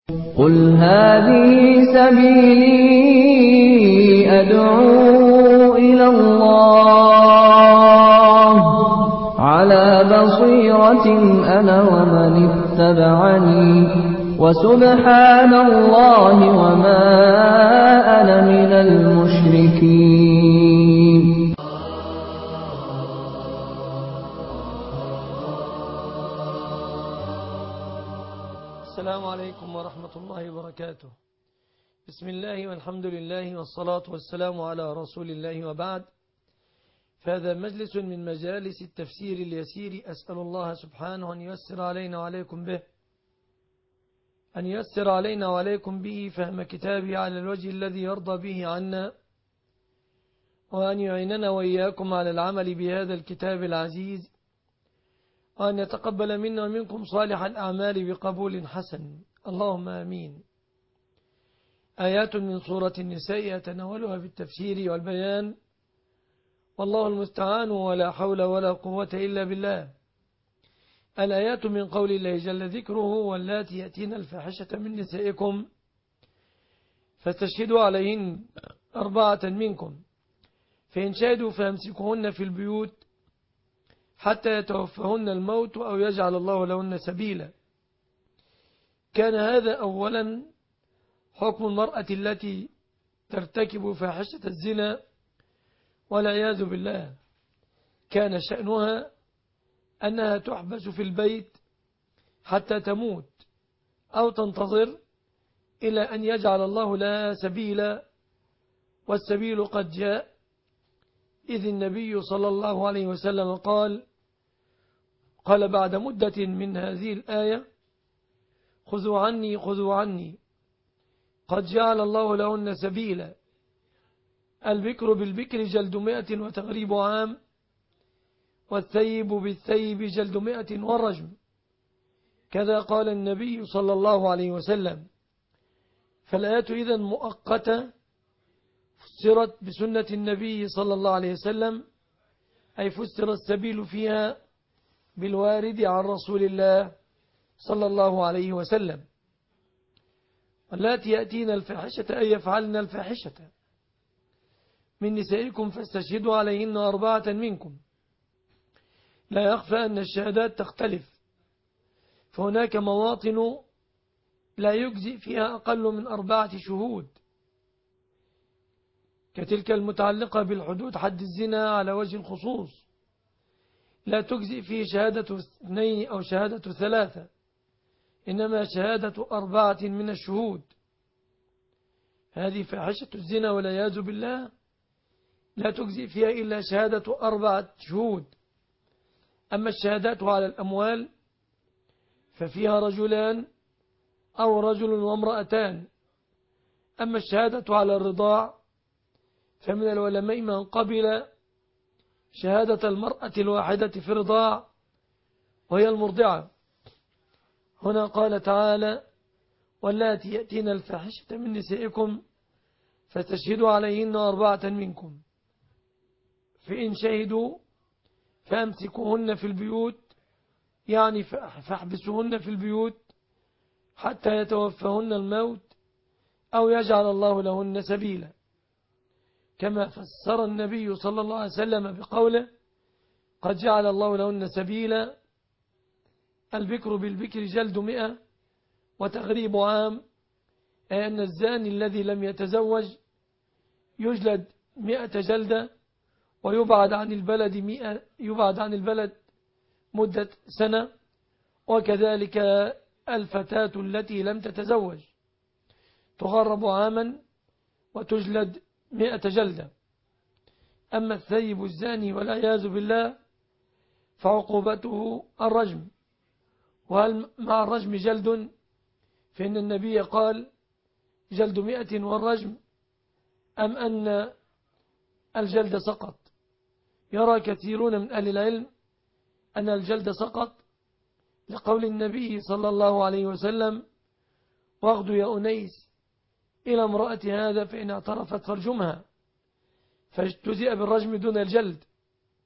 قل هذه سبيلي أدعو إلى الله على بصيرة أنا ومن اتبعني وسبحان الله وما أنا من المشركين. السلام عليكم ورحمة الله وبركاته. بسم الله والحمد لله والصلاة والسلام على رسول الله وبعد. فهذا مجلس من مجالس التفسير اليسير، أسأل الله سبحانه أن ييسر علينا وعليكم به، أن ييسر علينا وعليكم به فهم كتابه على الوجه الذي يرضى به عنا، وأن يعيننا وإياكم على العمل بهذا الكتاب العزيز، وأن يتقبل منا ومنكم صالح الأعمال بقبول حسن، اللهم آمين. آيات من سورة النساء يتناولها بالتفسير والبيان، والله المستعان ولا حول ولا قوة إلا بالله. الآيات من قول الله جل ذكره: واللاتي يأتين الفاحشة من نسائكم فاستشهدوا عليهن 4 منكم، فإن شهدوا فامسكوهن في البيوت حتى يتوفهن الموت أو يجعل الله لهن سبيلا. كان هذا أولا حكم المرأة التي ترتكب فاحشة الزنا والعياذ بالله، كان شأنها أنها تحبس في البيت حتى تموت أو تنتظر إلى أن يجعل الله لها سبيلا، والسبيل قد جاء، إذ النبي صلى الله عليه وسلم قال بعد مدة من هذه الآية: خذوا عني خذوا عني قد جعل الله لهن سبيلا. البكر بالبكر جلد 100 وتغريب عام، والثيب بالثيب جلد 100 والرجم. كذا قال النبي صلى الله عليه وسلم. فالآيات إذن مؤقتة فسرت بسنة النبي صلى الله عليه وسلم، أي فسر السبيل فيها بالوارد عن رسول الله صلى الله عليه وسلم. واللاتي يأتين الفاحشة أي يفعلن الفاحشة من نسائكم فاستشهدوا عليهن 4 منكم. لا يخفى أن الشهادات تختلف، فهناك مواطن لا يجزئ فيها أقل من 4 شهود، كتلك المتعلقة بالحدود حد الزنا على وجه الخصوص، لا تجزئ فيه شهادة 2 أو شهادة 3، إنما شهادة 4 من الشهود. هذه فاحشة الزنا والعياذ بالله لا تجزئ فيها إلا شهادة 4 شهود. أما الشهادات على الأموال ففيها رجلان أو رجل وامرأتان. أما الشهادة على الرضاع فمن العلماء من قبل شهادة المرأة الواحدة في الرضاع وهي المرضعة. هنا قال تعالى: واللاتي يأتين الفاحشة من نسائكم فاستشهدوا عليهن 4 منكم، فإن شهدوا فامسكوهن في البيوت، يعني فاحبسوهن في البيوت حتى يتوفهن الموت أو يجعل الله لهن سبيلا، كما فسر النبي صلى الله عليه وسلم بقوله: قد جعل الله لهن سبيلا. البكر بالبكر جلد 100 وتغريب عام، أي أن الزاني الذي لم يتزوج يجلد 100 جلدة ويبعد عن البلد مدة سنة، وكذلك الفتاة التي لم تتزوج تغرب عاما وتجلد 100 جلدة. أما الثيب الزاني والعياذ بالله فعقوبته الرجم. وهل مع الرجم جلد؟ فإن النبي قال: جلد 100 والرجم، أم أن الجلد سقط؟ يرى كثيرون من أهل العلم أن الجلد سقط لقول النبي صلى الله عليه وسلم: واغدوا يا أنيس إلى امرأة هذا فإن اعترفت فارجمها، فاجتزئ بالرجم دون الجلد.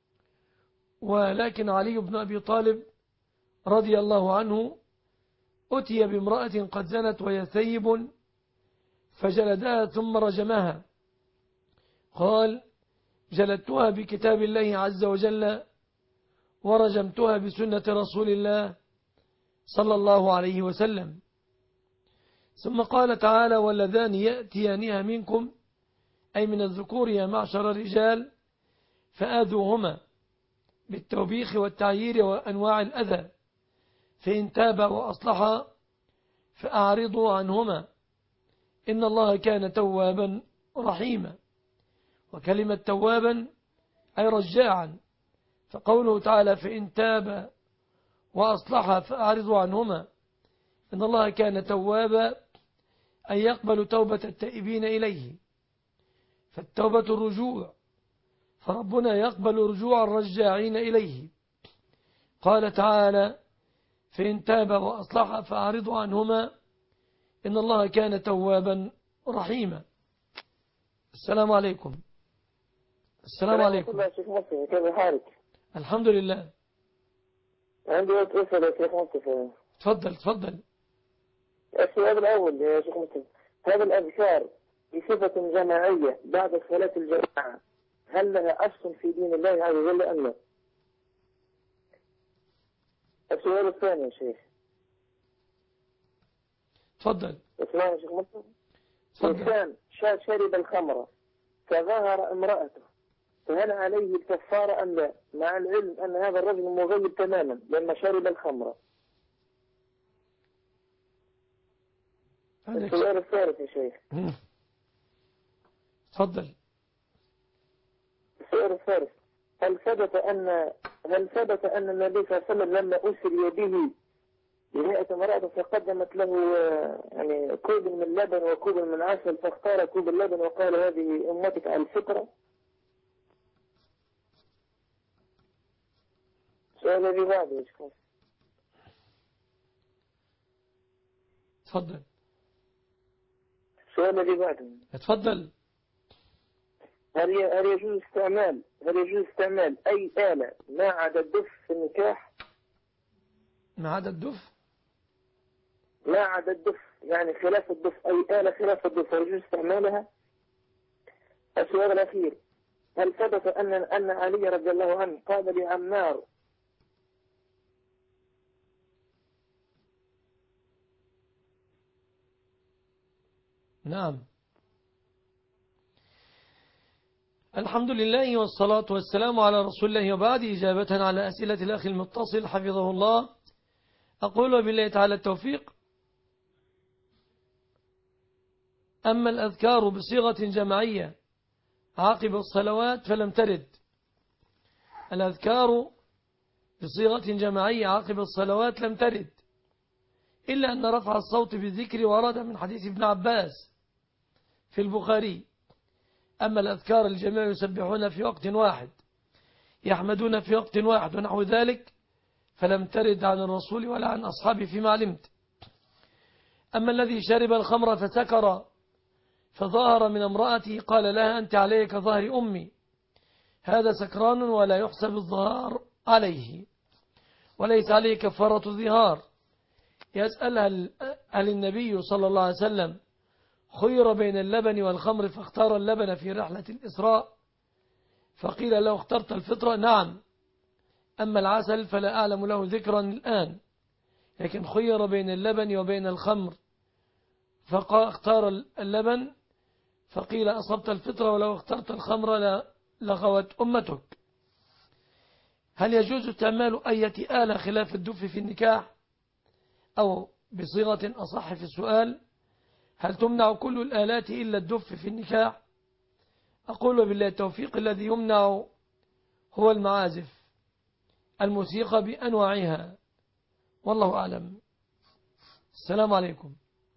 ولكن علي بن أبي طالب رضي الله عنه أتي بامرأة قد زنت وهي ثيب فجلدها ثم رجمها. قال: جلدتها بكتاب الله عز وجل ورجمتها بسنة رسول الله صلى الله عليه وسلم. ثم قال تعالى: واللذان يأتيانها منكم، أي من الذكور يا معشر الرجال، فآذوهما بالتوبيخ والتعيير وأنواع الأذى، فإن تابا وأصلحا فأعرضوا عنهما إن الله كان توابا رحيما. وكلمة توابا أي رجاعا، فقوله تعالى: فإن تابا وأصلحا فأعرضوا عنهما إن الله كان توابا، أن يقبل توبة التائبين إليه، فالتوبة الرجوع، فربنا يقبل رجوع الرجاعين إليه. قال تعالى: فإن تاب وأصلح فأعرضوا عنهما إن الله كان توابا رحيما. السلام عليكم. السلام عليكم. كيف حالك؟ الحمد لله. عندي أسئلة يا شيخ مصطفى. تفضل. السؤال الأول يا شيخ مصطفى، هذا الأذكار بصفة جماعية بعد صلاة الجماعة هل لها أصل في دين الله عز وجل أم لا؟ السؤال الثاني يا شيخ. تفضل. اسمع يا شيخ مصطفى. إنسان شرب الخمر فظهر امرأته، فهل عليه الكفارة أم لا؟ مع العلم أن هذا الرجل مغيب تماما لما شرب الخمر. السؤال الثالث يا شيخ. تفضل. السؤال الثالث، هل ثبت أن النبي صلى الله عليه وسلم لما أسري به بمئة امرأة فقدمت له يعني كوب من اللبن وكوب من عسل، فاختار كوب اللبن وقال هذه أمتك على الفطرة؟ السؤال الذي بعده يا شيخ. تفضل. السؤال الذي بعده. تفضل. هل يجوز استعمال أي آلة ما عدا الدف في النكاح؟ ما عدا الدف؟ ما عدا الدف يعني خلاف الدف، أي آلة خلاف الدف يجوز استعمالها؟ السؤال الأخير، هل ثبت أن علي رضي الله عنه قال لعمار نعم. الحمد لله والصلاة والسلام على رسول الله، وبعد. إجابة على أسئلة الأخ المتصل حفظه الله، أقول بالله تعالى التوفيق. أما الأذكار بصيغة جماعية عقب الصلوات فلم ترد. الأذكار بصيغة جماعية عقب الصلوات لم ترد، إلا أن رفع الصوت بالذكر ورد من حديث ابن عباس في البخاري. أما الأذكار الجميع يسبحون في وقت واحد، يحمدون في وقت واحد ونحو ذلك، فلم ترد عن الرسول ولا عن أصحابه فيما علمت. أما الذي شرب الخمر فسكر فظهر من امرأته قال لها: أنت علي كظهر أمي، هذا سكران ولا يحسب الظهار عليه، وليس عليه كفارة الظهار. يسأل هل النبي صلى الله عليه وسلم خير بين اللبن والخمر فاختار اللبن في رحلة الإسراء، فقيل له: اخترت الفطرة؟ نعم. أما العسل فلا أعلم له ذكرا الآن، لكن خير بين اللبن وبين الخمر فاختار اللبن، فقيل: أصبت الفطرة، ولو اخترت الخمر لغوت أمتك. هل يجوز استعمال أية آلة خلاف الدف في النكاح؟ أو بصيغة أصح في السؤال، هل تمنع كل الآلات إلا الدف في النكاح؟ أقول بالله التوفيق، الذي يمنع هو المعازف، الموسيقى بأنواعها، والله أعلم. السلام عليكم.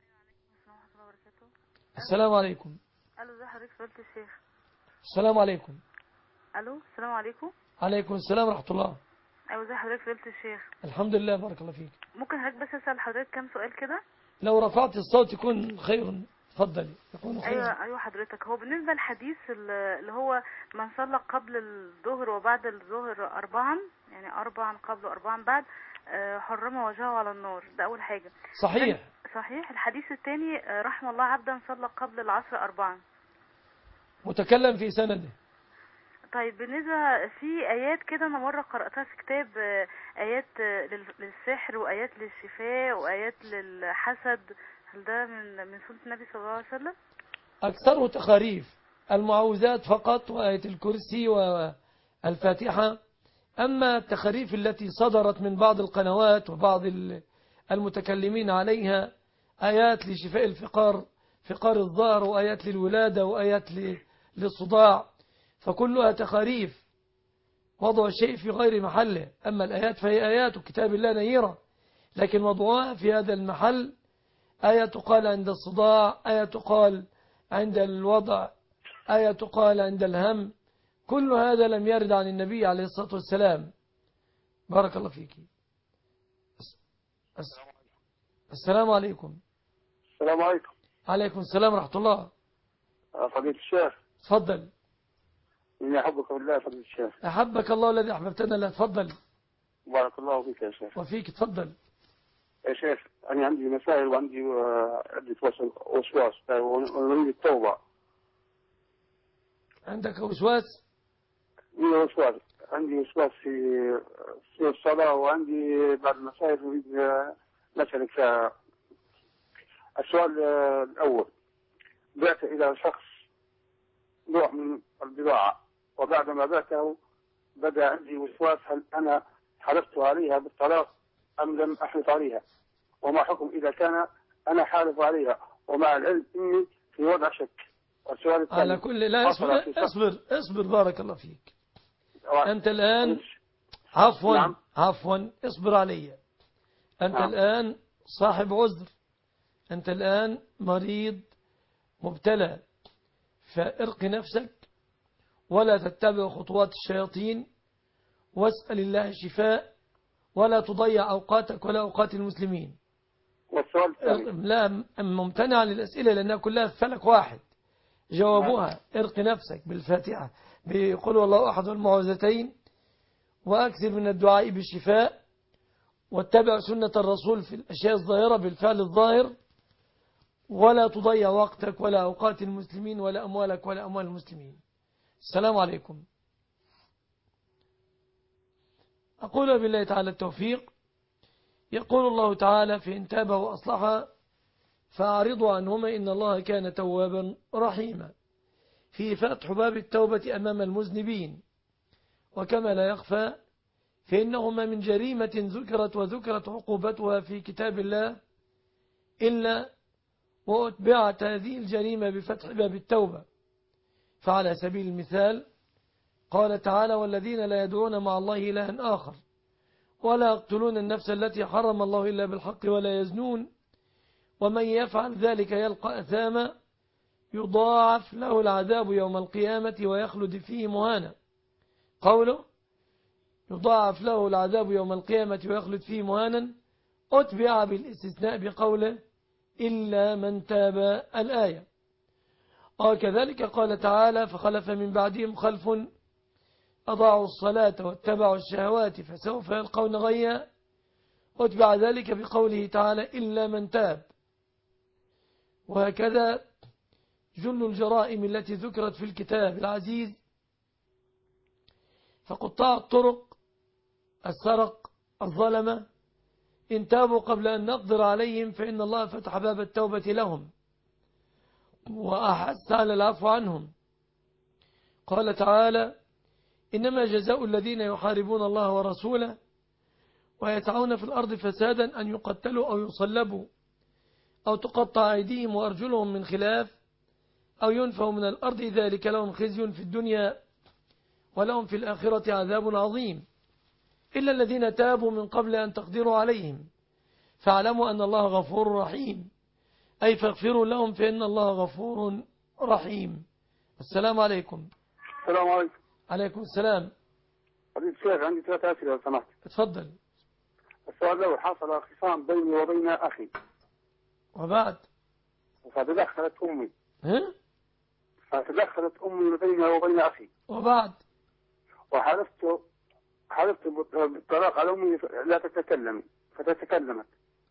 السلام عليكم. الو، ازي حضرتك فضيلة الشيخ؟ السلام عليكم. الو، السلام عليكم. عليكم السلام ورحمة الله. ايوه، ازي حضرتك فضيلة الشيخ؟ الحمد لله، بارك الله فيك. ممكن حضرتك بس اسال حضرتك كام سؤال كده؟ لو رفعت الصوت يكون خير. تفضلي، يكون خير. ايوه حضرتك، هو بالنسبه للحديث اللي هو من صلى قبل الظهر وبعد الظهر 4، يعني 4 قبل و4 بعد، حرم وجهه على النار. ده أول حاجة. صحيح. صحيح. الحديث الثاني رحم الله عبدا صلى قبل العصر 4. متكلم في سنده. طيب بالنسبة في آيات كده أنا مرة قرأتها في كتاب، آيات للسحر وآيات للشفاء وآيات للحسد، هل ده من سنة النبي صلى الله عليه وسلم؟ أكثره تخاريف، المعوذات فقط وآية الكرسي والفاتحة. أما التخاريف التي صدرت من بعض القنوات وبعض المتكلمين عليها، آيات لشفاء فقار الظهر، وآيات للولادة، وآيات للصداع، فكلها تخاريف وضع الشيء في غير محله. أما الآيات فهي آيات كتاب الله نيرة، لكن وضعها في هذا المحل، آية تقال عند الصداع، آية تقال عند الوضع، آية تقال عند الهم، كل هذا لم يرد عن النبي عليه الصلاة والسلام. بارك الله فيك. السلام عليكم. السلام عليكم. عليكم السلام ورحمة الله. فضيلة الشيخ. تفضل. إني أحبك بالله فضيلة الشيخ. أحبك الله الذي أحببتنا. لا تفضل. بارك الله فيك يا شيخ. وفيك. تفضل يا شيخ، أنا عندي مسائل وعندي عدة وسواس ونريد التوبة. عندك وسواس؟ وسواس، عندي وسواس في الصلاة، وعندي بعض المسائل نريد نسألك فيها. السؤال الأول: بعت إلى شخص نوع من البضاعة، وبعدما بعته بدأ عندي وسواس، هل أنا حلفت عليها بالطلاق أم لم أحلف عليها؟ وما حكم إذا كان أنا حالف عليها ومع العلم إني في وضع شك؟ والسؤال الثاني: على كل لا اصبر بارك الله فيك. أنت الآن نعم. عفوا اصبر علي. أنت نعم. الآن صاحب عذر، أنت الآن مريض مبتلى، فارق نفسك ولا تتبع خطوات الشياطين، واسأل الله الشفاء، ولا تضيع أوقاتك ولا أوقات المسلمين. والسؤال الثاني: لا ممتنع للأسئلة لأنها كلها في فلك واحد. جوابها: ارق نفسك بالفاتحة بقول والله أحد والمعوذتين، وأكثر من الدعاء بالشفاء، واتبع سنة الرسول في الأشياء الظاهرة بالفعل الظاهر، ولا تضيع وقتك ولا أوقات المسلمين ولا أموالك ولا أموال المسلمين. السلام عليكم. أقول بالله تعالى التوفيق. يقول الله تعالى: فإن تاب وأصلح فأعرضوا عنهما إن الله كان توابا رحيما، في فتح باب التوبة أمام المذنبين. وكما لا يخفى فإنهما من جريمة وذكرت عقوبتها في كتاب الله إلا وأتبعت هذه الجريمة بفتح باب التوبة. فعلى سبيل المثال قال تعالى: والذين لا يدعون مع الله إلها آخر ولا يقتلون النفس التي حرم الله إلا بالحق ولا يزنون ومن يفعل ذلك يلقى أثاما يضاعف له العذاب يوم القيامة ويخلد فيه مهانا. قوله يضاعف له العذاب يوم القيامة ويخلد فيه مهانا أتبع بالاستثناء بقوله إلا من تاب الآية. وكذلك قال تعالى: فخلف من بعدهم خلف أضاعوا الصلاة واتبعوا الشهوات فسوف يلقون غيا أتبع ذلك بقوله تعالى إلا من تاب. وهكذا جل الجرائم التي ذكرت في الكتاب العزيز، فقطاع الطرق، السرق، الظلمة، إن تابوا قبل أن نقدر عليهم فإن الله فتح باب التوبة لهم وأحث على العفو عنهم. قال تعالى: إنما جزاء الذين يحاربون الله ورسوله ويسعون في الأرض فسادا أن يقتلوا أو يصلبوا أو تقطع أيديهم وأرجلهم من خلاف أو ينفوا من الأرض ذلك لهم خزي في الدنيا ولهم في الآخرة عذاب عظيم إلا الذين تابوا من قبل أن تقدروا عليهم فاعلموا أن الله غفور رحيم، أي فاغفروا لهم فإن الله غفور رحيم. السلام عليكم. السلام عليكم. عليكم السلام. فضيلة الشيخ، عندي 3 أسئلة لو سمحت. تفضل. السؤال الأول: حصل خصام بيني وبين أخي وبعد فتدخلت أمي بيني وبين أخي وبعد حلفت بالطلاق على أمي لا تتكلم فتتكلمت.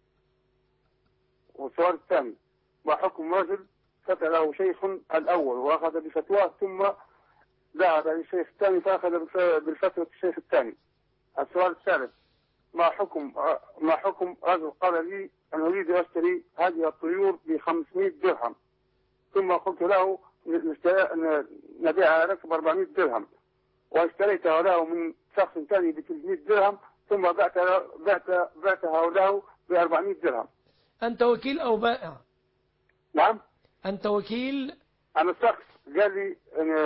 والسؤال الثاني: ما حكم رجل فتى له شيخ الأول وأخذ بفتواه ثم ذهب للشيخ الثاني فأخذ بالفتوى الشيخ الثاني؟ السؤال الثالث: ما حكم رجل قال لي أنا أريد أن أشتري هذه الطيور ب500 درهم، ثم قلت له نبيعها لك ب400 درهم، واشتريتها له من شخص ثاني ب300 درهم، ثم بعتها له ب400 درهم. أنت وكيل أو بائع؟ نعم. أنت وكيل؟ أنا شخص قال لي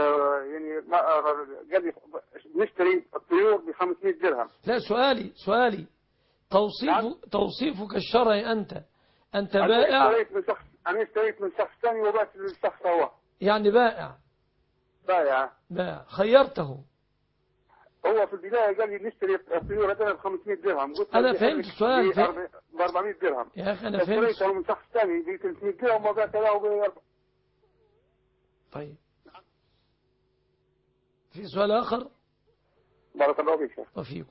قال لي نشتري الطيور ب500 درهم. لا، سؤالي توصيفك الشرعي أنت بائع؟ أنا اشتريت من شخص ثاني وبعت للشخص هو. يعني بائع. خيرته. هو في البداية قال لي نشتري الطيور هذول ب500 درهم. قلت أنا فهمت السؤال ب400 درهم. يا أخي أنا فهمت. اشتريته من شخص ثاني ب300 درهم وبعت له طيب، في سؤال آخر؟ بارك الله فيك. وفيكم.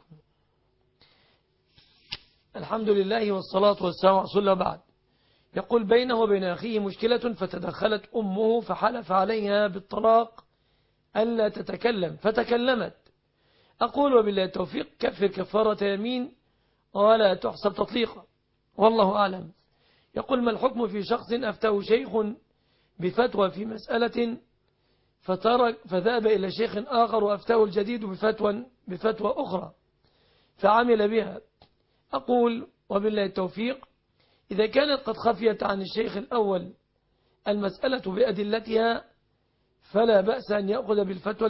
الحمد لله والصلاة والسلام على رسول الله بعد. يقول: بينه وبين أخيه مشكلة فتدخلت أمه فحلف عليها بالطلاق ألا تتكلم فتكلمت. أقول وبالله التوفيق كفر كفارة يمين ولا تحسب تطليقا، والله أعلم. يقول: ما الحكم في شخص أفتاه شيخ بفتوى في مسألة فذهب إلى شيخ آخر وأفتاه الجديد بفتوى أخرى فعمل بها؟ أقول وبالله التوفيق: إذا كانت قد خفيت عن الشيخ الأول المسألة بأدلتها فلا بأس أن يأخذ بالفتوى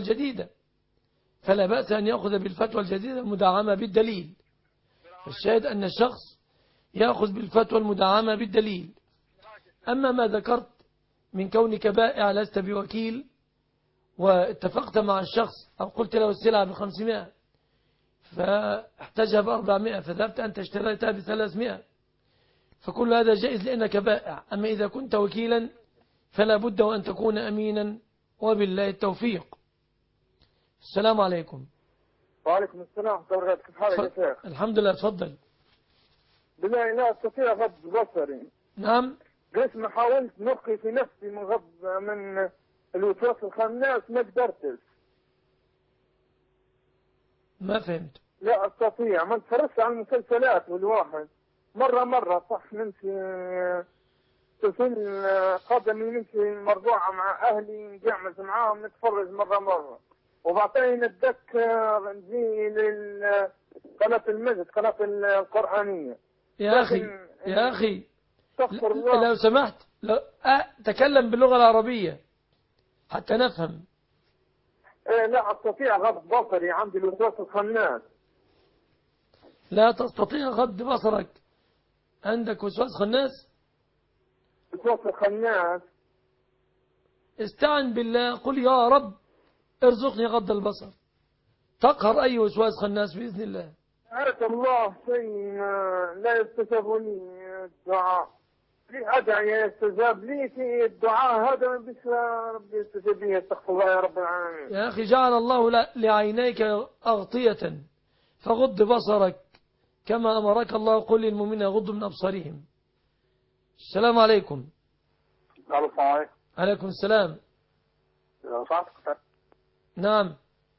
الجديدة المدعمة بالدليل. الشاهد أن الشخص يأخذ بالفتوى المدعمة بالدليل. أما ما ذكرت من كونك بائع لست بوكيل واتفقت مع الشخص أو قلت له السلعة ب500 فاحتاجها ب400 فذهبت أنت اشتريتها ب300، فكل هذا جائز لأنك بائع. أما إذا كنت وكيلا فلا بد وأن تكون أمينا، وبالله التوفيق. السلام عليكم. وعليكم السلام. كيف حالك يا شيخ؟ الحمد لله. تفضل. بالله لا أستطيع غض بصري. نعم. قلت ما حاولت نقي في نفسي من الوسواس الخناس ما قدرتش. ما فهمت. لا أستطيع. ما اتفرجت على المسلسلات والواحد مرة صح نمشي تسن قدمي نمشي مرضوعة مع أهلي نقعمز معاهم نتفرج مرة وبعطينا نتذكر نجي لقناة المجد قناة القرآنية. يا أخي لو سمحت تكلم باللغة العربية حتى نفهم. لا أستطيع غض بصري، عندي الوسواس الخناس. لا تستطيع غض بصرك؟ عندك وسواس خناس؟ وسواس الخناس. استعن بالله، قل يا رب ارزقني غض البصر، تقهر أي وسواس خناس بإذن الله. عارف الله شيء لا يستجاب لي الدعاء، لي أدعي يستجاب لي في الدعاء هذا بس ربي يستجاب لي. استغفر الله يا رب العالمين. يا أخي جعل الله لعينيك أغطية فغض بصرك كما أمرك الله. قل للمؤمنين يغضوا من أبصارهم. السلام عليكم. عليكم السلام. نعم.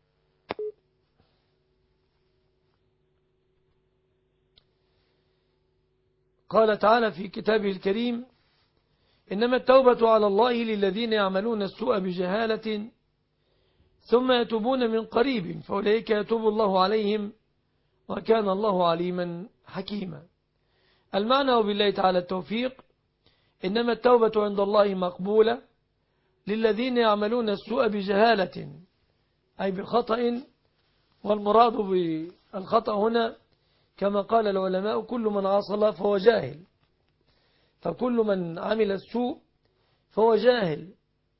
قال تعالى في كتابه الكريم: إنما التوبة على الله للذين يعملون السوء بجهالة ثم يتوبون من قريب فأولئك يتوب الله عليهم وكان الله عليما حكيما. المعنى وبالله تعالى التوفيق: إنما التوبة عند الله مقبولة للذين يعملون السوء بجهالة أي بخطأ، والمراد بالخطأ هنا كما قال العلماء كل من عصى الله فهو جاهل، فكل من عمل السوء فهو جاهل.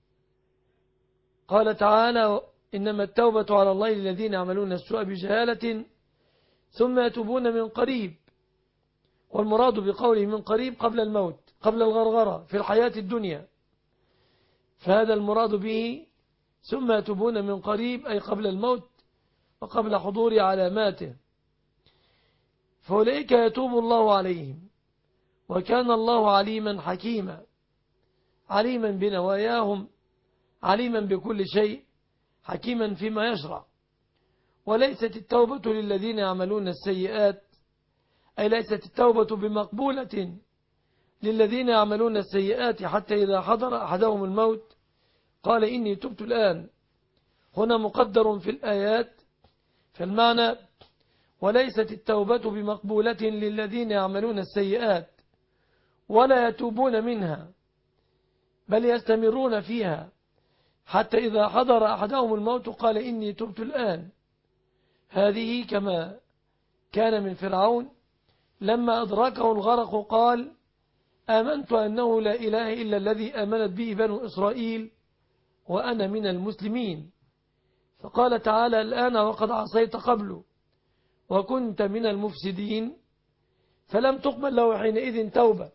قال تعالى: إنما التوبة على الله للذين يعملون السوء بجهالة ثم يتوبون من قريب، والمراد بقوله من قريب قبل الموت، قبل الغرغرة في الحياة الدنيا، فهذا المراد به ثم يتوبون من قريب أي قبل الموت، وقبل حضور علاماته، فأولئك يتوب الله عليهم، وكان الله عليما حكيما، عليما بنواياهم، عليما بكل شيء، حكيما فيما يشرع. وليست التوبة للذين يعملون السيئات، أي ليست التوبة بمقبولة للذين يعملون السيئات حتى إذا حضر أحدهم الموت قال إني تبت الآن. هنا مقدر في الآيات، فالمعنى وليست التوبة بمقبولة للذين يعملون السيئات ولا يتوبون منها، بل يستمرون فيها حتى إذا حضر أحدهم الموت قال إني تبت الآن. هذه كما كان من فرعون لما أدركه الغرق قال آمنت أنه لا إله إلا الذي آمنت به بنو إسرائيل وأنا من المسلمين. فقال تعالى الآن وقد عصيت قبل وكنت من المفسدين، فلم تقبل له حينئذ توبة،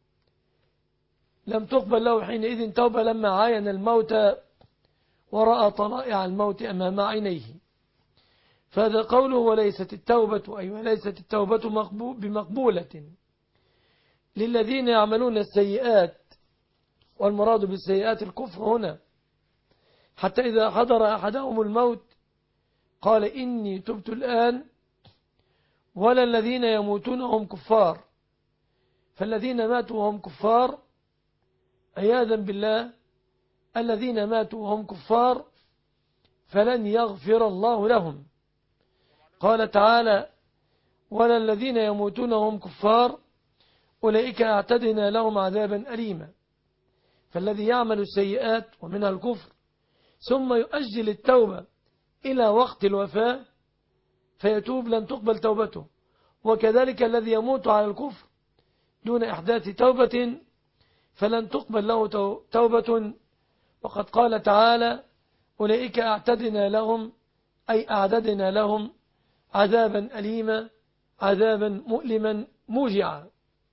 لم تقبل له حينئذ توبة لما عاين الموت ورأى طلائع الموت أمام عينيه. فهذا قوله وليست التوبة، أي وليست التوبة بمقبولة للذين يعملون السيئات، والمراد بالسيئات الكفر هنا، حتى إذا حضر أحدهم الموت قال إني تبت الآن، ولا الذين يموتون هم كفار. فالذين ماتوا وهم كفار عياذا بالله، الذين ماتوا وهم كفار فلن يغفر الله لهم. قال تعالى ولا الذين يموتون وهم كفار أولئك أعتدنا لهم عذابا أليما. فالذي يعمل السيئات ومنها الكفر ثم يؤجل التوبة إلى وقت الوفاة فيتوب لن تقبل توبته، وكذلك الذي يموت على الكفر دون إحداث توبة فلن تقبل له توبة. وقد قال تعالى أولئك أعتدنا لهم، أي أعددنا لهم عذابا أليما، عذابا مؤلما موجعا.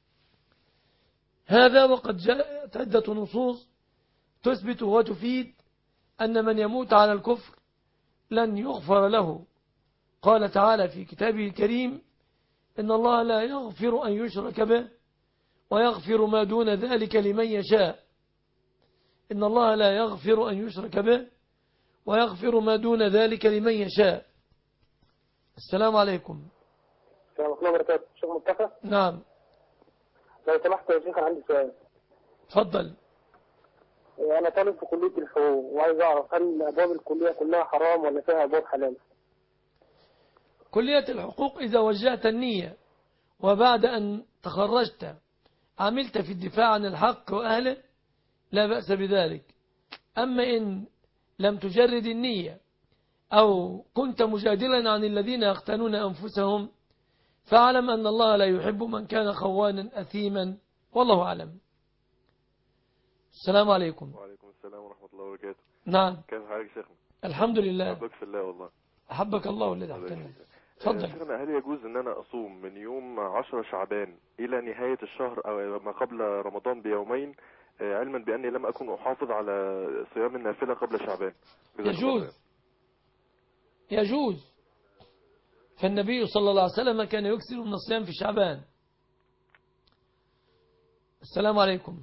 هذا وقد جاءت عدة نصوص تثبت وتفيد أن من يموت على الكفر لن يغفر له. قال تعالى في كتابه الكريم إن الله لا يغفر أن يشرك به ويغفر ما دون ذلك لمن يشاء. إن الله لا يغفر أن يشرك به ويغفر ما دون ذلك لمن يشاء. السلام عليكم. السلام عليكم ورحمة الله. شيخ مصطفى. نعم. لو سمحت يا شيخ عندي سؤال. تفضل. أنا طالب في كلية الحقوق وعايز أعرف هل أبواب الكلية كلها حرام ولا فيها أبواب حلال؟ كلية الحقوق إذا وجهت النية وبعد أن تخرجت عملت في الدفاع عن الحق وأهله لا بأس بذلك. أما إن لم تجرد النية أو كنت مجادلا عن الذين يختنون أنفسهم فاعلم أن الله لا يحب من كان خوانا أثيما، والله أعلم. السلام عليكم. وعليكم السلام ورحمة الله وبركاته. نعم. كيف حالك شيخنا؟ الحمد لله. أحبك في الله والله. أحبك الله الذي أحبنا. تفضل. شيخنا هل يجوز أن أنا أصوم من يوم 10 شعبان إلى نهاية الشهر أو ما قبل رمضان بيومين، علما بأني لم أكن أحافظ على صيام النافلة قبل شعبان؟ يجوز. فالنبي صلى الله عليه وسلم كان يكثر من الصيام في شعبان. السلام عليكم.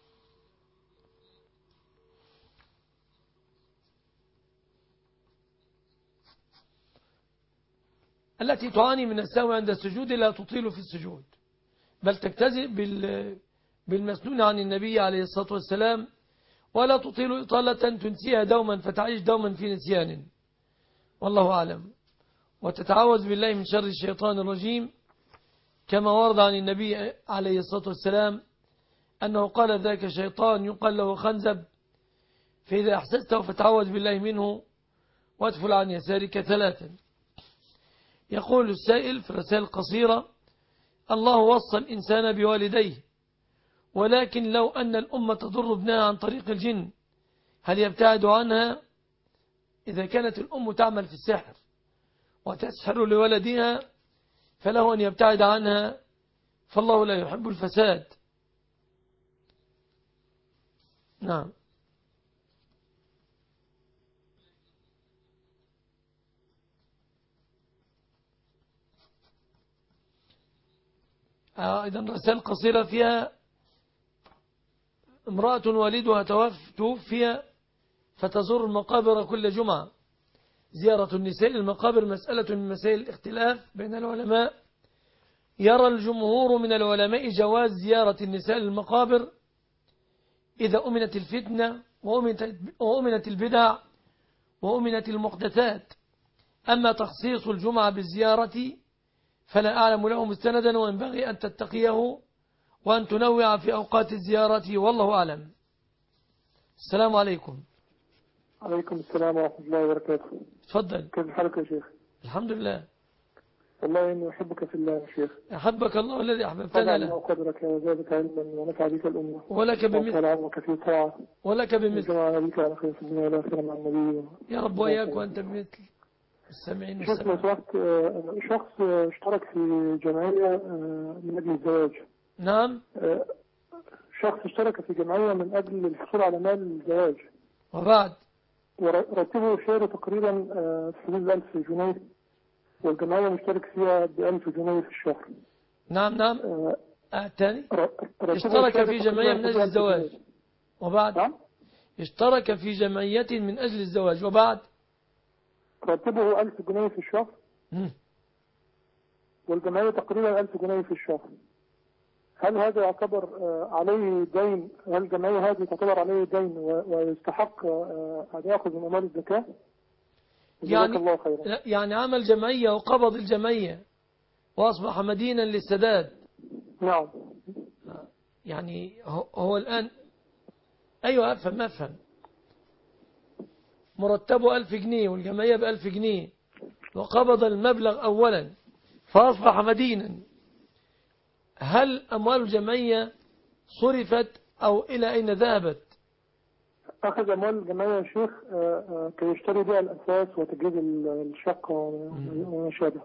التي تعاني من السهو عند السجود لا تطيل في السجود، بل تجتزئ بالمسنون عن النبي عليه الصلاة والسلام، ولا تطيل إطالة تنسيها دوما فتعيش دوما في نسيان، والله أعلم. وتتعوذ بالله من شر الشيطان الرجيم كما ورد عن النبي عليه الصلاة والسلام أنه قال ذاك شيطان يقال له خنزب، فإذا أحسسته فتعوذ بالله منه وادفل عن يسارك 3. يقول السائل في رسائل قصيرة الله وصى الإنسان بوالديه، ولكن لو أن الأمة تضر ابنها عن طريق الجن هل يبتعد عنها؟ إذا كانت الأم تعمل في السحر وتسحر لولدها فله أن يبتعد عنها، فالله لا يحب الفساد. نعم. أيضا رسائل قصيرة فيها امرأة والدها توفي فتزور المقابر كل جمعة. زيارة النساء للمقابر مسألة من مسائل الاختلاف بين العلماء. يرى الجمهور من العلماء جواز زيارة النساء للمقابر إذا أمنت الفتنة وأمنت البدع وأمنت المحدثات. أما تخصيص الجمعة بالزيارة فلا أعلم له مستندا، وينبغي أن تتقيه وأن تنوع في أوقات الزيارة، والله أعلم. السلام عليكم. عليكم السلام ورحمة الله وبركاته. تفضل. كيف حالك يا شيخ؟ الحمد لله. والله إني أحبك في الله يا شيخ. أحبك الله الذي أحببتنا له. الله قدرك وزادك علما ونفع بك الأمة. ولك بمثل. عمرك في طاعة. ولك بمثل. وجمعنا بك على خير في الدنيا والآخرة مع النبي. يا رب وإياك وأنت بمثل. السامعين والسامعين. شخص اشترك في جمعية من أجل الزواج. نعم. شخص اشترك في جمعية من أجل الحصول على مال الزواج. وبعد وراتبه شهر تقريبا في حدود 1000 جنيه، والجمعية مشترك فيها ب1000 جنيه في الشهر. نعم نعم. تاني. اشترك في جمعية من أجل الزواج. وبعد نعم؟ اشترك في جمعية من أجل الزواج. وبعد راتبه 1000 جنيه في الشهر، والجمعية تقريبا 1000 جنيه في الشهر. هل هذا يعتبر عليه دين؟ هل الجمعية هذه تعتبر عليه دين ويستحق أن يأخذ من أموال الزكاة؟ الله خيرا. يعني عمل جمعية وقبض الجمعية وأصبح مدينا للسداد. نعم. يعني هو الآن أيوة أفهم مرتبه 1000 جنيه والجمعية ب1000 جنيه وقبض المبلغ أولا فأصبح مدينا. هل أموال الجمعية صرفت أو إلى أين ذهبت؟ أخذ أموال الجمعية يا شيخ كي يشتري بها الأساس وتجهيز الشقة وما شابه،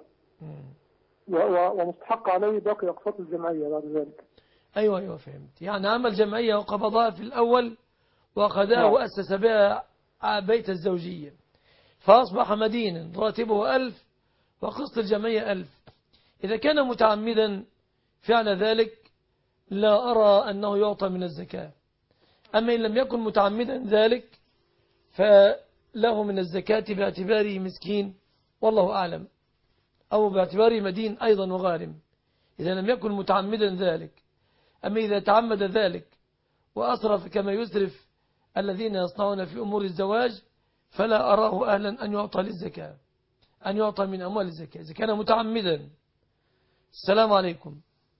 ومستحق عليه باقي أقساط الجمعية بعد ذلك. أيوة فهمت. يعني عمل جمعية وقبضها في الأول وأخذها وأسس بها بيت الزوجية فأصبح مدينا، راتبه 1000 وقسط الجمعية 1000. إذا كان متعمدا فعل ذلك لا أرى أنه يعطى من الزكاة. أما إن لم يكن متعمدا ذلك فله من الزكاة باعتباره مسكين، والله أعلم، أو باعتباره مدين أيضا وغارم إذا لم يكن متعمدا ذلك. أما إذا تعمد ذلك وأسرف كما يسرف الذين يصنعون في أمور الزواج فلا أراه أهلا أن يعطى للزكاة، أن يعطى من أموال الزكاة إذا كان متعمدا. السلام عليكم.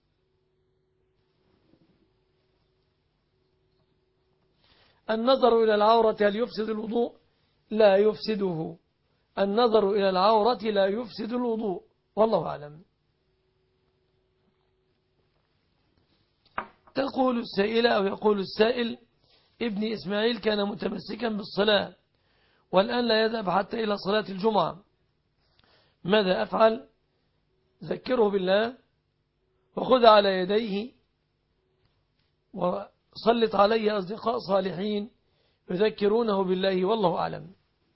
النظر إلى العورة هل يفسد الوضوء؟ لا يفسده. النظر إلى العورة لا يفسد الوضوء، والله أعلم. تقول السائلة أو يقول السائل: ابني إسماعيل كان متمسكا بالصلاة والآن لا يذهب حتى إلى صلاة الجمعة، ماذا أفعل؟ ذكره بالله وخذ على يديه وصلت عليه أصدقاء صالحين يذكرونه بالله، والله أعلم.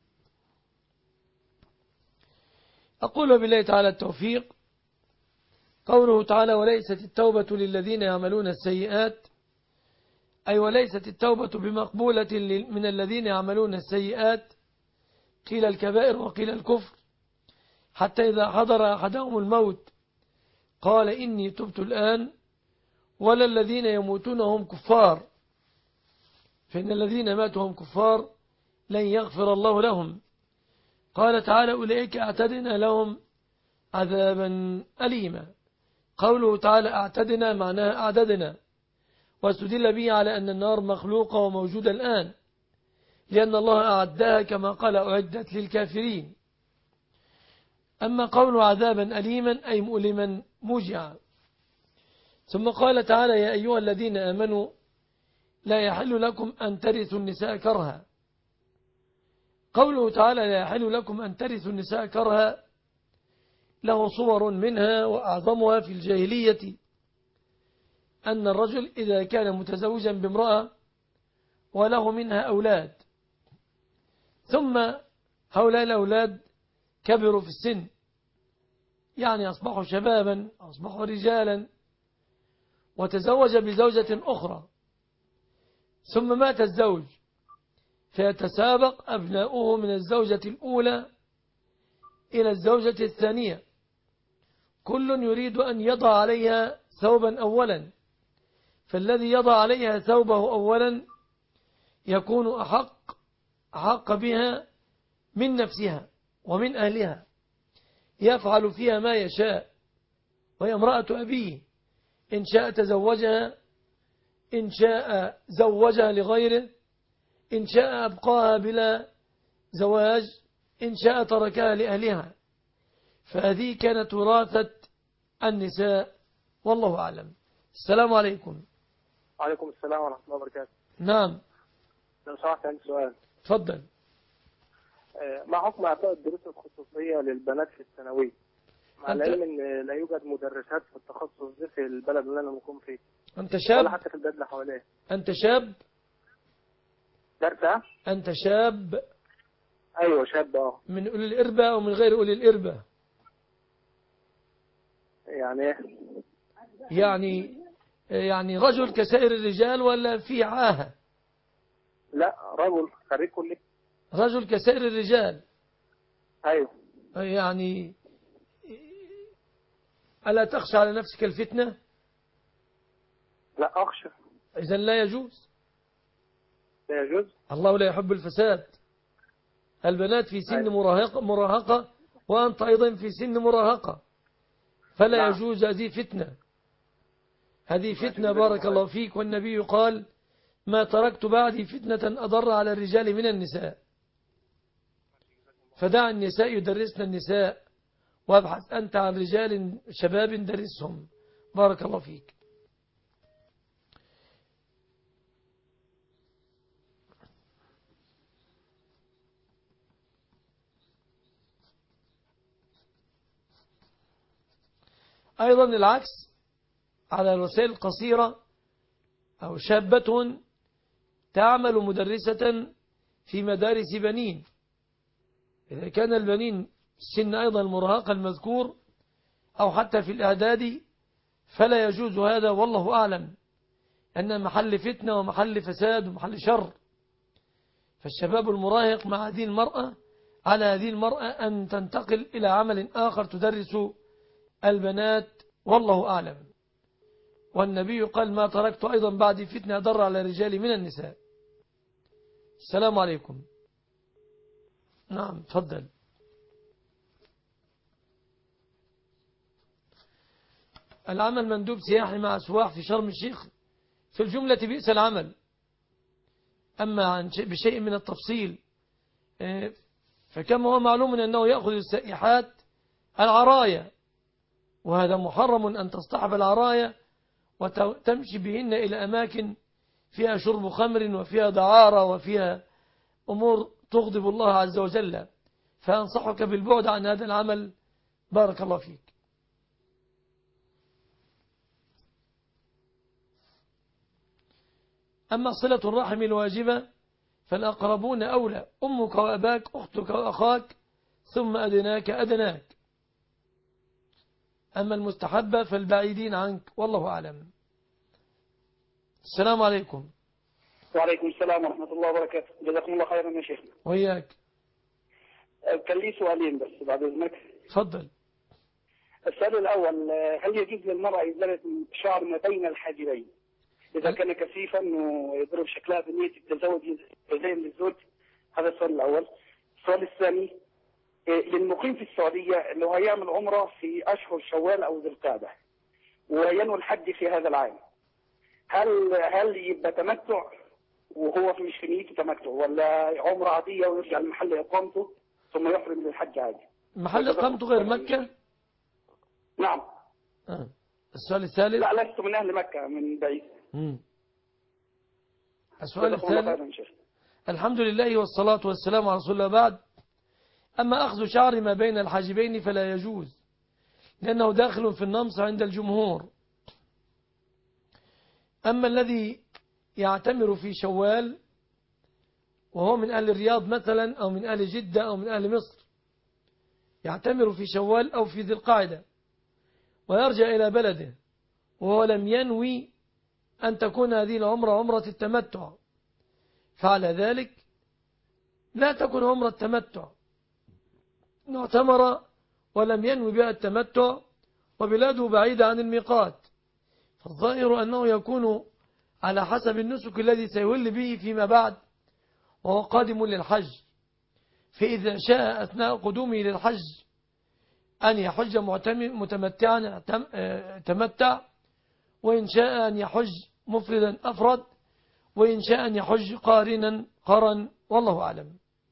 أقول بالله تعالى التوفيق. قوله تعالى: وليست التوبة للذين يعملون السيئات، أي وليست التوبة بمقبولة من الذين يعملون السيئات، قيل الكبائر وقيل الكفر، حتى إذا حضر أحدهم الموت قال إني تبت الآن، ولا الذين يموتون هم كفار، فإن الذين ماتوا هم كفار لن يغفر الله لهم. قال تعالى: أولئك أعتدنا لهم عذابا أليما. قوله تعالى أعتدنا معناها أعددنا، واستدل به على أن النار مخلوقة وموجودة الآن، لأن الله أعدها كما قال أعدت للكافرين. أما قوله عذابا أليما أي مؤلما موجعا. ثم قال تعالى: يا أيها الذين آمنوا لا يحل لكم أن ترثوا النساء كرها. قوله تعالى لا يحل لكم أن ترثوا النساء كرها له صور، منها وأعظمها في الجاهلية أن الرجل إذا كان متزوجا بامرأة وله منها أولاد، ثم هؤلاء الأولاد كبروا في السن، يعني أصبحوا شبابا، أصبحوا رجالا، وتزوج بزوجة أخرى ثم مات الزوج، فيتسابق أبناؤه من الزوجة الأولى إلى الزوجة الثانية، كل يريد أن يضع عليها ثوبا أولا، فالذي يضع عليها ثوبه أولا يكون أحق بها من نفسها ومن أهلها، يفعل فيها ما يشاء، وهي امرأة أبيه، إن شاء تزوجها، إن شاء زوجها لغيره، إن شاء أبقاها بلا زواج، إن شاء تركها لأهلها. فهذه كانت وراثة النساء، والله أعلم. السلام عليكم. وعليكم السلام ورحمة الله وبركاته. نعم. لو سمحت عندي سؤال. تفضل. ما حكم إعطاء الدروس الخصوصية للبنات في الثانوية، مع العلم إن لا يوجد مدرسات في التخصص ده في البلد اللي أنا بكون فيه، أنت شاب ولا حتى في البلد اللي حواليه؟ أنت شاب؟ درسة؟ أنت شاب؟ أيوة شاب. من أولي الإربة أو من غير أولي الإربة؟ يعني إيه؟ يعني رجل كسائر الرجال ولا في عاهة؟ لا، رجل خريج كلية. رجل كسائر الرجال. أيوة. يعني ألا تخشى على نفسك الفتنة؟ لا أخشى. إذن لا يجوز. لا يجوز. الله لا يحب الفساد. البنات في سن أيوة. مراهقة وأنت أيضا في سن مراهقة، فلا نعم. يجوز. هذه فتنة بارك الله فيك. والنبي قال: ما تركت بعدي فتنة أضر على الرجال من النساء. فدع النساء يدرسن النساء، وابحث أنت عن رجال شباب درسهم. بارك الله فيك. أيضا العكس على الوسائل القصيرة، أو شابة تعمل مدرسة في مدارس بنين، إذا كان البنين سن أيضا المراهقة المذكور أو حتى في الإعدادي فلا يجوز هذا، والله أعلم، أن محل فتنة ومحل فساد ومحل شر. فالشباب المراهق مع هذه المرأة، على هذه المرأة أن تنتقل إلى عمل آخر تدرس البنات، والله أعلم. والنبي قال: ما تركت أيضا بعد فتنة أضر على الرجال من النساء. السلام عليكم. نعم تفضل. العمل مندوب سياحي مع سواح في شرم الشيخ في الجملة بئس العمل، أما عن بشيء من التفصيل فكما هو معلوم أنه يأخذ السائحات العرايا، وهذا محرم أن تصطحب العرايا وتمشي بهن إلى أماكن فيها شرب خمر وفيها دعارة وفيها أمور تغضب الله عز وجل، فأنصحك بالبعد عن هذا العمل. بارك الله فيك. أما صلة الرحم الواجبة فالأقربون أولى، أمك وأباك، أختك وأخاك، ثم أدناك أدناك. أما المستحبة فالبعيدين عنك، والله أعلم. السلام عليكم. وعليكم السلام ورحمة الله وبركاته. جزاكم الله خيرا يا شيخ. وإياك. كان لي سؤالين بس بعد إذنك. تفضل. السؤال الأول: هل يجوز للمرأة إزالة الشعر ما بين الحاجبين إذا كان كثيفا ويضرب شكلها بنية التزوج زين للزوج؟ هذا السؤال الأول. السؤال الثاني: للمقيم في السعودية اللي هو هيعمل عمرة في أشهر شوال أو ذي القعدة وينوي الحج في هذا العام، هل يبقى تمتع وهو مش في نيته تمتع، ولا عمرة عادية ويرجع لمحل إقامته ثم يحرم للحج عادي؟ محل إقامته غير مكة؟ نعم. السؤال الثالث: لا، لست من أهل مكة، من بعيد. السؤال الثالث: الحمد لله والصلاة والسلام على رسول الله. بعد: أما أخذ شعر ما بين الحاجبين فلا يجوز، لأنه داخل في النمص عند الجمهور. أما الذي يعتمر في شوال وهو من أهل الرياض مثلا أو من أهل جدة أو من أهل مصر، يعتمر في شوال أو في ذي القعدة ويرجع إلى بلده وهو لم ينوي أن تكون هذه العمرة عمرة التمتع، فعلى ذلك لا تكون عمرة التمتع، اعتمر ولم ينوي بها التمتع وبلاده بعيدة عن الميقات، فالظاهر أنه يكون على حسب النسك الذي سيولي به فيما بعد وهو قادم للحج. فإذا شاء أثناء قدومه للحج أن يحج متمتعا تمتع، وإن شاء أن يحج مفردا أفرد، وإن شاء أن يحج قارنا قرن، والله أعلم.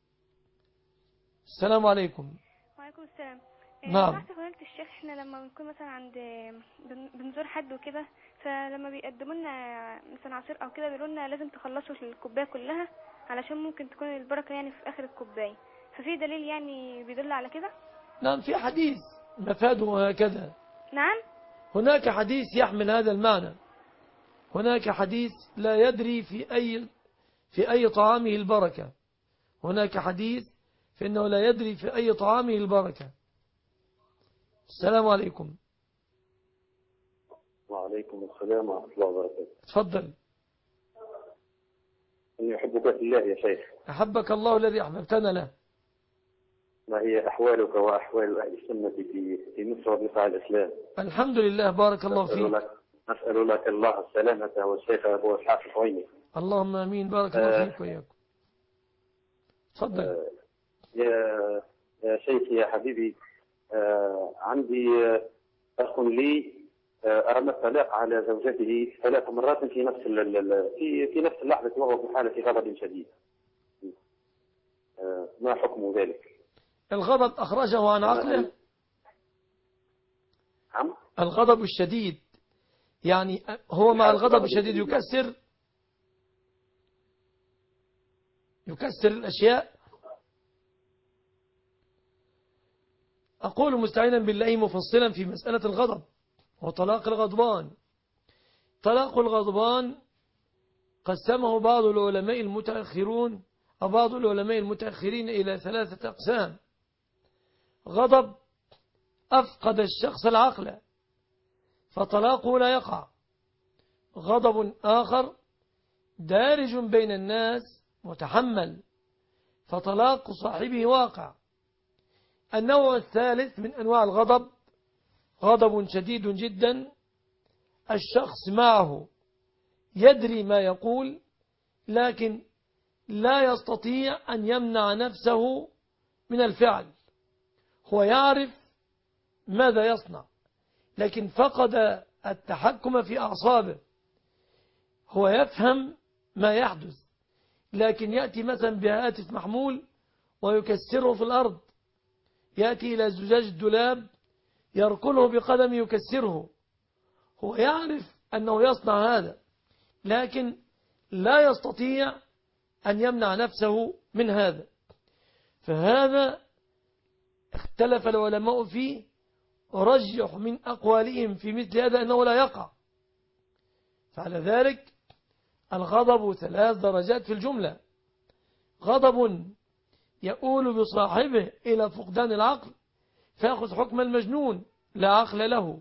السلام عليكم. وعليكم السلام. نعم. تحت فضيلة الشيخ، احنا لما بنكون مثلا عند بنزور حد وكده، فلما بيقدموا لنا مثلا عصير او كده بيقولوا لنا لازم تخلصوا الكوبايه كلها علشان ممكن تكون البركه يعني في اخر الكوبايه، ففي دليل يعني بيدل على كده؟ نعم، في حديث مفاده هكذا. نعم. هناك حديث يحمل هذا المعنى. هناك حديث لا يدري في أي طعامه البركة. هناك حديث فإنه لا يدري في أي طعامه البركة. السلام عليكم. وعليكم السلام ورحمة الله وبركاته. تفضل. إني أحبك في الله يا شيخ. أحبك الله الذي أحببتنا له. ما هي أحوالك وأحوال أهل السنة في مصر وبقاع الإسلام؟ الحمد لله، بارك الله فيك. نسأل لك الله السلامة والشيخ أبو إسحاق الحويني. اللهم آمين، بارك الله فيك وإياكم. تفضل. يا شيخ يا حبيبي، عندي أخ لي أرمى الطلاق على زوجته 3 مرات في نفس في نفس اللحظة وهو في حالة غضب شديد. ما حكم ذلك؟ الغضب أخرجه عن عقله. نعم. الغضب الشديد يعني هو مع الغضب الشديد يكسر الأشياء. أقول مستعينا بالله مفصلا في مسألة الغضب وطلاق الغضبان. طلاق الغضبان قسمه بعض العلماء المتأخرون أو بعض العلماء المتأخرين إلى 3 أقسام. غضب أفقد الشخص العقل فطلاقه لا يقع. غضب آخر دارج بين الناس متحمل فطلاق صاحبه واقع. النوع الثالث من أنواع الغضب غضب شديد جدا، الشخص معه يدري ما يقول لكن لا يستطيع أن يمنع نفسه من الفعل. هو يعرف ماذا يصنع لكن فقد التحكم في أعصابه. هو يفهم ما يحدث لكن يأتي مثلا بهاتف محمول ويكسره في الأرض، يأتي إلى زجاج الدولاب يركله بقدم يكسره. هو يعرف أنه يصنع هذا لكن لا يستطيع أن يمنع نفسه من هذا. فهذا اختلف العلماء فيه، ورجح من أقوالهم في مثل هذا أنه لا يقع. فعلى ذلك الغضب 3 درجات في الجملة. غضب يؤول بصاحبه إلى فقدان العقل فيأخذ حكم المجنون لا عقل له.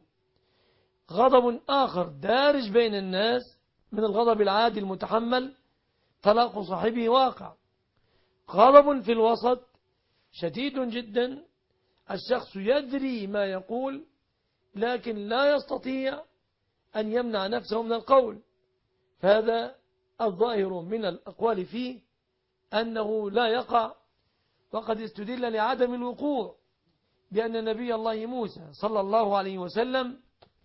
غضب آخر دارج بين الناس من الغضب العادي المتحمل طلاق صاحبه واقع. غضب في الوسط شديد جدا، الشخص يدري ما يقول لكن لا يستطيع أن يمنع نفسه من القول، فهذا الظاهر من الأقوال فيه أنه لا يقع. وقد استدل لعدم الوقوع بأن نبي الله موسى صلى الله عليه وسلم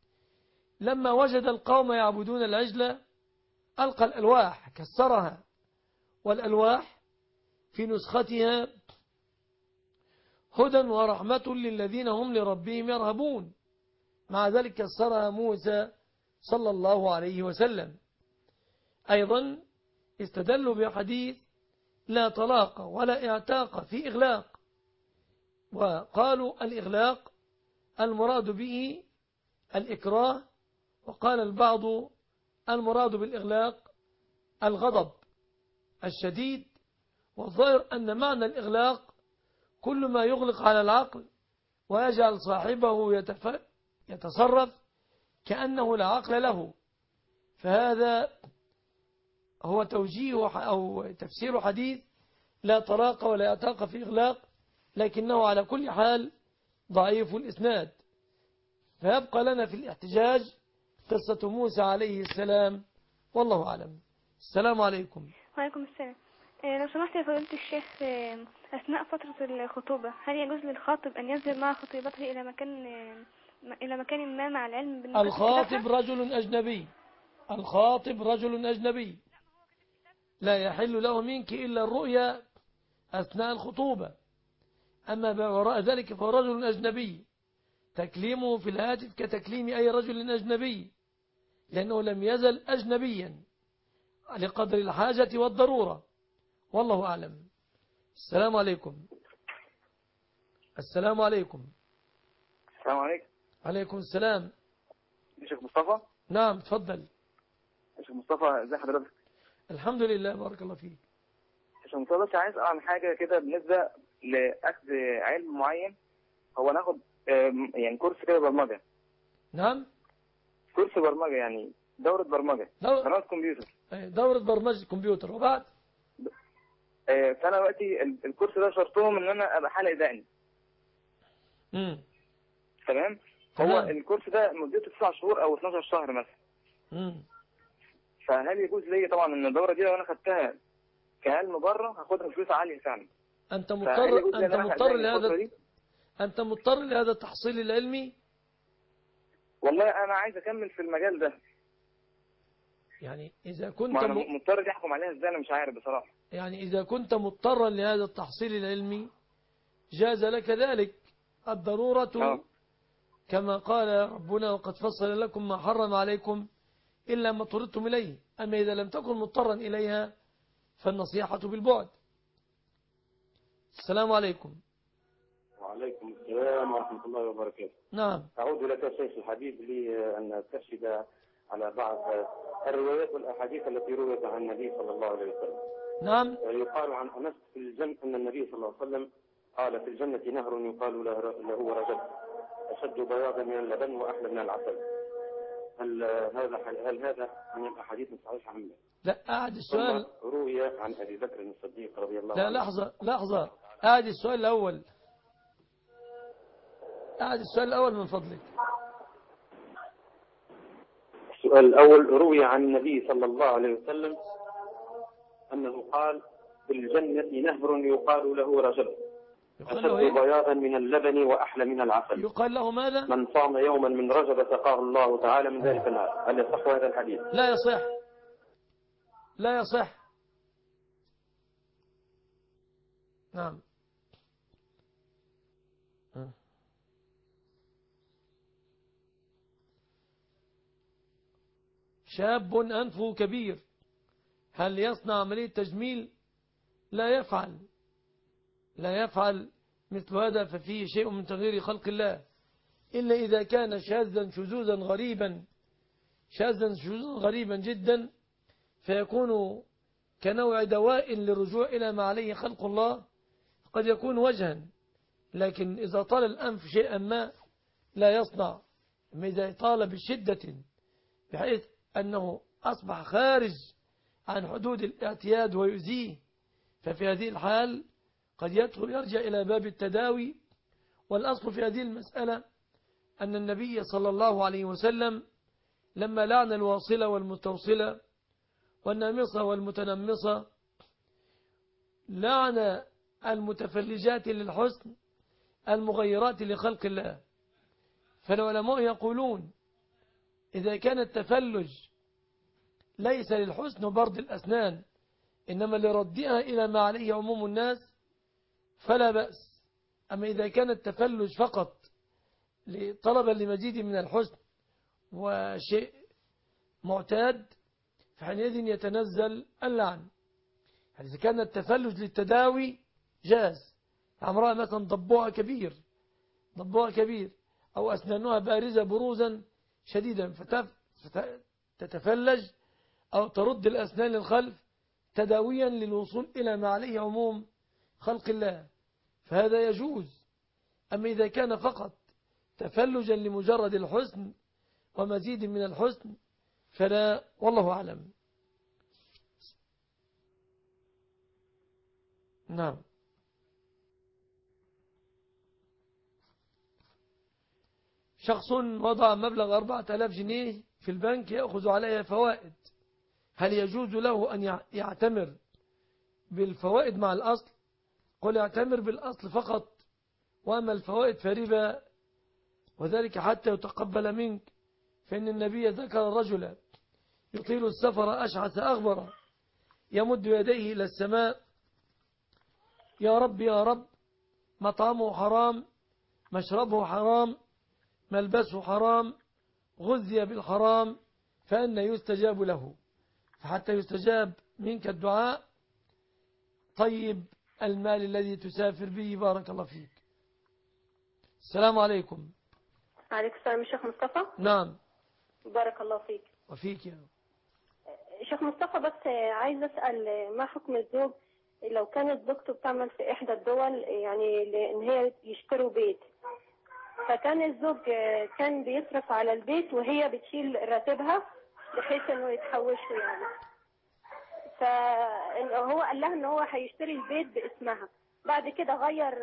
لما وجد القوم يعبدون العجل ألقى الألواح كسرها، والألواح في نسختها هدى ورحمة للذين هم لربهم يرهبون. مع ذلك كسرها موسى صلى الله عليه وسلم. أيضا استدلوا بحديث لا طلاق ولا اعتاق في إغلاق، وقالوا الإغلاق المراد به الإكراه، وقال البعض المراد بالإغلاق الغضب الشديد. والظاهر أن معنى الإغلاق كل ما يغلق على العقل ويجعل صاحبه يتصرف كأنه لا عقل له. فهذا هو توجيه أو تفسير حديث لا طلاق ولا يعتاق في إغلاق، لكنه على كل حال ضعيف الإسناد. فيبقى لنا في الاحتجاج قصة موسى عليه السلام، والله أعلم. السلام عليكم. وعليكم السلام. لو سمحت يا فضيلة الشيخ، أثناء فترة الخطوبة هل يجوز للخاطب أن يذهب مع خطيبته إلى مكان ما مع العلم بالنسبة الخاطب رجل أجنبي، الخاطب رجل أجنبي، لا يحل له منك إلا الرؤيا أثناء الخطوبة. أما وراء ذلك فهو رجل أجنبي، تكليمه في الهاتف كتكليم أي رجل أجنبي، لأنه لم يزل أجنبيا لقدر الحاجة والضرورة، والله أعلم. السلام عليكم. السلام عليكم. السلام عليكم. عليكم السلام. شيخ مصطفى. نعم تفضل. شيخ مصطفى ازي حضرتك؟ الحمد لله بارك الله فيك. شيخ مصطفى بس عايز أعمل حاجة كده بالنسبة لأخذ علم معين. هو ناخد يعني كورس كده برمجة. نعم كورس برمجة، يعني دورة برمجة، قناة كمبيوتر. دورة برمجة كمبيوتر. وبعد فأنا دلوقتي الكورس ده شرطهم إن أنا أبقى حلق دقني. تمام. هو الكورس ده مدته 9 شهور أو 12 شهر مثلا. فهل يجوز لي طبعا إن الدورة دي لو أنا خدتها كعلم بره هاخدها بفلوس عالية فعلا؟ أنت مضطر لهذا التحصيل العلمي؟ والله أنا عايز أكمل في المجال ده. يعني إذا كنت مضطر يحكم عليها إزاي أنا مش عارف بصراحة. يعني إذا كنت مضطرا لهذا التحصيل العلمي جاز لك ذلك. الضرورة كما قال ربنا وقد فصل لكم ما حرم عليكم إلا ما اضطررتم إليه. أما إذا لم تكن مضطرا إليها فالنصيحة بالبعد. السلام عليكم. وعليكم السلام ورحمة الله وبركاته. نعم. أعود لك شيخ الحبيب لي أن أستشهد على بعض الروايات والأحاديث التي رويت عن النبي صلى الله عليه وسلم. نعم. يقال عن أنس في الجنة أن النبي صلى الله عليه وسلم قال: في الجنة نهر يقال له رجل أشد بياضا من اللبن وأحلى من العسل. هل هذا من الأحاديث الصحيحة أم لا؟ لا أعد السؤال. روي عن أبي بكر الصديق رضي الله عنه. لا لحظة أعد السؤال الأول. أعد السؤال الأول من فضلك. السؤال الأول: روي عن النبي صلى الله عليه وسلم أنه قال: في الجنة نهر يقال له رجل أشد بياضا من اللبن وأحلى من العسل. يقال له ماذا؟ من صام يوما من رجب سقاه الله تعالى من ذلك النهر. هل يصح هذا الحديث؟ لا يصح. لا يصح. نعم. شاب أنفه كبير هل يصنع عملية تجميل؟ لا يفعل مثل هذا، ففيه شيء من تغيير خلق الله، إلا إذا كان شاذا غريبا جدا، فيكون كنوع دواء للرجوع إلى ما عليه خلق الله، قد يكون وجها. لكن إذا طال الأنف شيئا ما لا يصنع. أما إذا طال بشدة بحيث أنه أصبح خارج عن حدود الاعتياد ويؤذيه، ففي هذه الحال قد يرجع إلى باب التداوي. والأصل في هذه المسألة أن النبي صلى الله عليه وسلم لما لعن الواصلة والمستوصلة والنامصة والمتنمصة لعن المتفلجات للحسن المغيرات لخلق الله. فالعلماء يقولون إذا كان التفلج ليس للحسن وبرد الأسنان إنما لردها إلى ما عليه عموم الناس فلا بأس. أما إذا كان التفلج فقط طلبا لمزيد من الحسن وشيء معتاد فحينئذ يتنزل اللعن. يعني إذا كان التفلج للتداوي جاز. امرأة مثلا ضبوها كبير أو أسنانها بارزة بروزا شديدا فتتفلج أو ترد الأسنان للخلف تداويا للوصول إلى ما عليه عموم خلق الله فهذا يجوز. أما إذا كان فقط تفلجا لمجرد الحسن ومزيد من الحسن، فلا، والله أعلم. نعم. شخص وضع مبلغ 4000 جنيه في البنك يأخذ عليها فوائد، هل يجوز له أن يعتمر بالفوائد مع الأصل؟ قل يعتمر بالأصل فقط، وأما الفوائد فربا، وذلك حتى يتقبل منك، فإن النبي ذكر الرجل يطيل السفر أشعث أغبر يمد يديه إلى السماء: يا رب يا رب، مطعمه حرام، مشربه حرام، ملبسه حرام، غذي بالحرام، فأن يستجاب له؟ فحتى يستجاب منك الدعاء طيب المال الذي تسافر به. بارك الله فيك. السلام عليكم. عليكم السلام. الشيخ مصطفى. نعم. بارك الله فيك. وفيك يا شيخ مصطفى، بس عايز أسأل ما حكم الزوج لو كانت زوجته بتعمل في إحدى الدول، يعني إن هي يشتروا بيت، فكان الزوج كان بيصرف على البيت وهي بتشيل راتبها بحيث إنه يتحوشوا يعني، فهو قال لها إن هو هيشتري البيت باسمها، بعد كده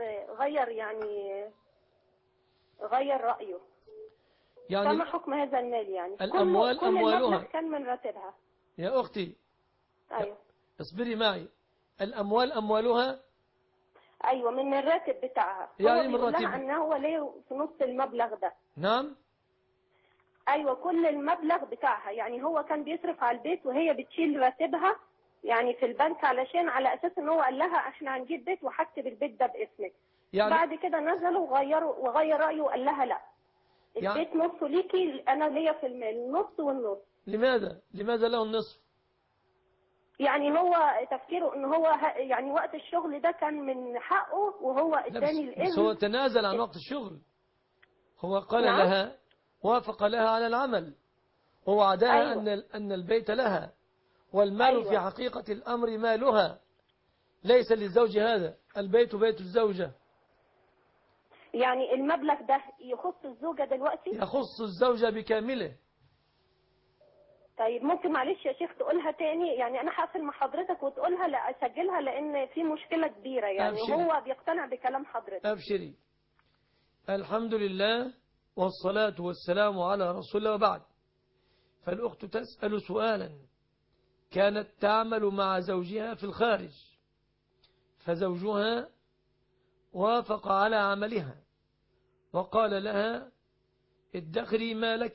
غير رأيه. فما حكم هذا المال؟ يعني الأموال كل أموالها كان من راتبها. يا أختي. أيوة. اصبري معي. الأموال أموالها. أيوة، من الراتب بتاعها. يعني من راتب لها أن هو ليه في نص المبلغ ده. نعم. أيوة، كل المبلغ بتاعها، يعني هو كان بيصرف على البيت وهي بتشيل راتبها يعني في البنك، على أساس أنه هو قال لها إحنا هنجيب بيت وهكتب البيت ده باسمك. يعني بعد كده نزلوا وغير رأيه وقال لها لا، البيت نصه ليكي، أنا ليا في المال نص والنص. لماذا له النصف؟ يعني هو تفكيره ان هو يعني وقت الشغل ده كان من حقه، وهو اداني الاذن. بس هو تنازل عن وقت الشغل. هو قال نعم؟ لها، وافق لها على العمل، ووعدها. أيوة. أن البيت لها، والمال أيوة. في حقيقة الأمر مالها، ليس للزوج هذا، البيت بيت الزوجة. يعني المبلغ ده يخص الزوجة دلوقتي؟ يخص الزوجة بكامله. طيب ممكن معلش يا شيخ تقولها تاني؟ يعني أنا هقفل مع حضرتك وتقولها، لا أسجلها، لأن في مشكلة كبيرة يعني. أبشري. هو بيقتنع بكلام حضرتك. أبشري. الحمد لله والصلاة والسلام على رسول الله، وبعد. فالأخت تسأل سؤالا: كانت تعمل مع زوجها في الخارج، فزوجها وافق على عملها وقال لها: ادخري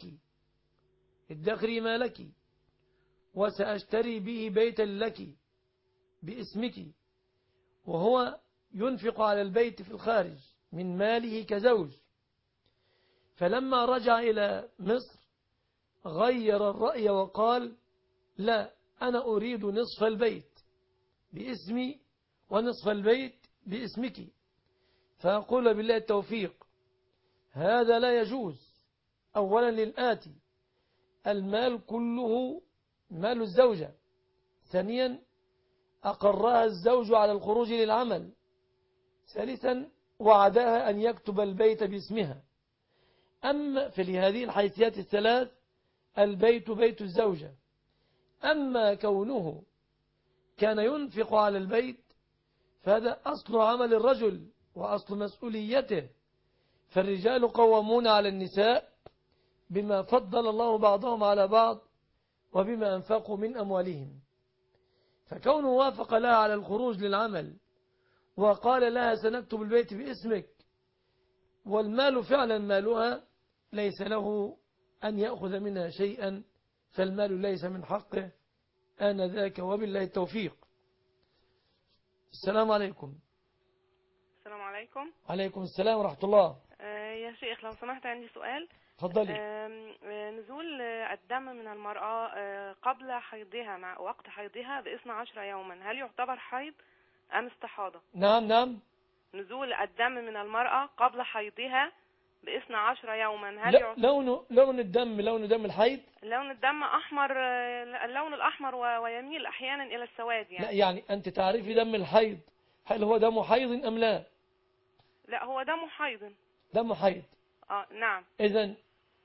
ما لك وسأشتري به بيتا لك باسمك، وهو ينفق على البيت في الخارج من ماله كزوج. فلما رجع إلى مصر غير الرأي وقال: لا، أنا أريد نصف البيت باسمي ونصف البيت باسمك. فأقول بالله التوفيق، هذا لا يجوز. أولا للآتي: المال كله مال الزوجة. ثانيا: أقرها الزوج على الخروج للعمل. ثالثا: وعدها أن يكتب البيت باسمها. أما في هذه الحيثيات الثلاث البيت بيت الزوجة. أما كونه كان ينفق على البيت فهذا أصل عمل الرجل وأصل مسؤوليته، فالرجال قوامون على النساء بما فضل الله بعضهم على بعض وبما أنفقوا من أموالهم. فكونه وافق لها على الخروج للعمل وقال لها: سنكتب البيت باسمك، والمال فعلا مالها، ليس له أن يأخذ منها شيئا، فالمال ليس من حقه آنذاك، وبالله التوفيق. السلام عليكم. السلام عليكم. عليكم السلام ورحمة الله. يا شيخ لو سمحت عندي سؤال. تفضلي. نزول الدم من المرأة قبل حيضها مع وقت حيضها ب12 يوما، هل يعتبر حيض أم استحاضة؟ نعم. نزول الدم من المرأة قبل حيضها ب12 يوما، هل لون دم الحيض؟ لون الدم أحمر، اللون الأحمر ويميل أحيانا إلى السواد يعني. لا، يعني أنت تعرفي دم الحيض هل هو دم حيض أم لا؟ لا، هو دم حيض. دم حيض. نعم. إذن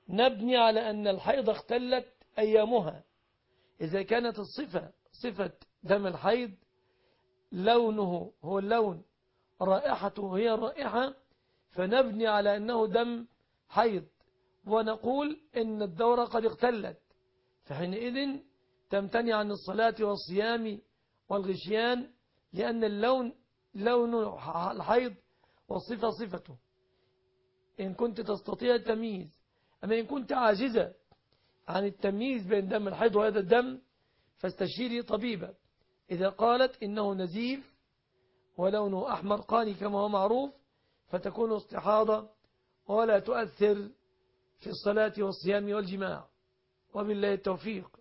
نبني على أن الحيض اختلت أيامها. إذا كانت الصفة صفة دم الحيض لونه هو اللون، رائحته هي الرائحة، فنبني على أنه دم حيض، ونقول إن الدورة قد اختلت، فحينئذ تمتنع عن الصلاة والصيام والغشيان، لأن اللون لون الحيض والصفة صفته. إن كنت تستطيع التمييز. أما إن كنت عاجزة عن التمييز بين دم الحيض وهذا الدم فاستشيري طبيبة. إذا قالت إنه نزيف ولونه أحمر قاني كما هو معروف فتكون استحاضة ولا تؤثر في الصلاة والصيام والجماع، وبالله التوفيق.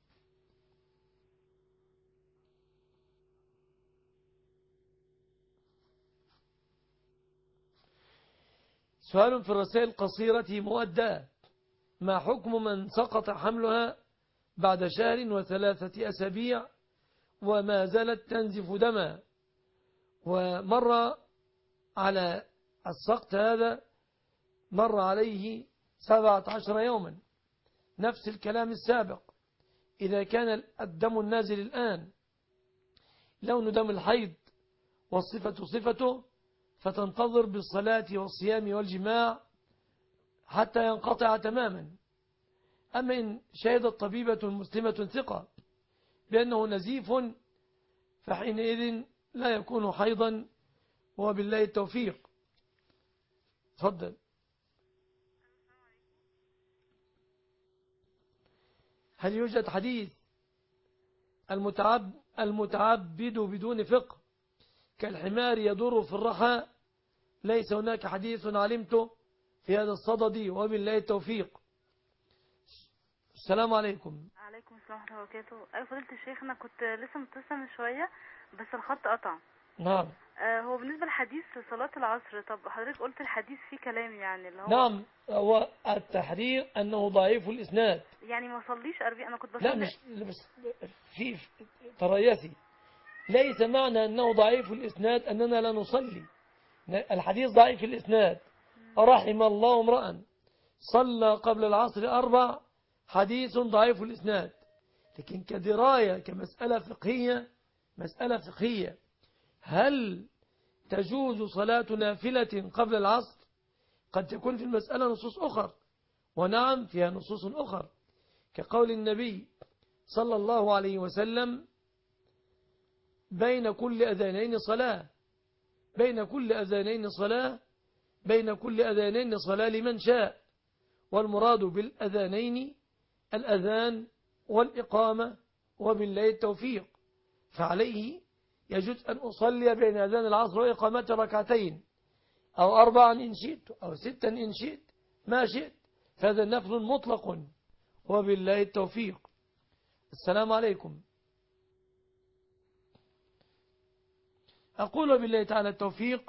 سؤال في الرسائل القصيرة مؤداة: ما حكم من سقط حملها بعد 1 و3 أسابيع وما زالت تنزف دما، ومر على السقط هذا مر عليه 17 يوما، نفس الكلام السابق. إذا كان الدم النازل الآن لون دم الحيض والصفة صفته فتنتظر بالصلاة والصيام والجماع حتى ينقطع تماما. أما إن شهدت طبيبة مسلمة ثقة بأنه نزيف فحينئذ لا يكون حيضا، وبالله التوفيق. تفضل. هل يوجد حديث المتعبد بدون فقه كالحمار يدور في الرحى؟ ليس هناك حديث علمته في هذا الصدد، وبالله التوفيق. السلام عليكم. عليكم السلام ورحمة الله وبركاته. أيوة فضيلة الشيخ، أنا كنت لسه متصلة من شوية بس الخط قطع. نعم. هو بالنسبة لحديث صلاة العصر، طب حضرتك قلت الحديث فيه كلام يعني اللي هو نعم، هو التحرير أنه ضعيف الإسناد، يعني ما صليش 40. أنا كنت لا مش في تريثي، ليس معنى أنه ضعيف الإسناد أننا لا نصلي. الحديث ضعيف الإسناد. رحم الله امرأ صلى قبل العصر 4، حديث ضعيف الإسناد. لكن كدراية كمسألة فقهية، مسألة فقهية، هل تجوز صلاة نافلة قبل العصر؟ قد تكون في المسألة نصوص أخر، ونعم فيها نصوص أخر، كقول النبي صلى الله عليه وسلم: بين كل أذانين صلاة، بين كل أذانين صلاة، بين كل أذانين صلاة لمن شاء. والمراد بالأذانين الأذان والإقامة، وبالله التوفيق. فعليه يجوز أن أصلي بين أذان العصر وإقامة 2 أو 4 إن شئت أو 6 إن شئت، ما شئت، فهذا نفل مطلق، وبالله التوفيق. السلام عليكم. أقول بالله تعالى التوفيق.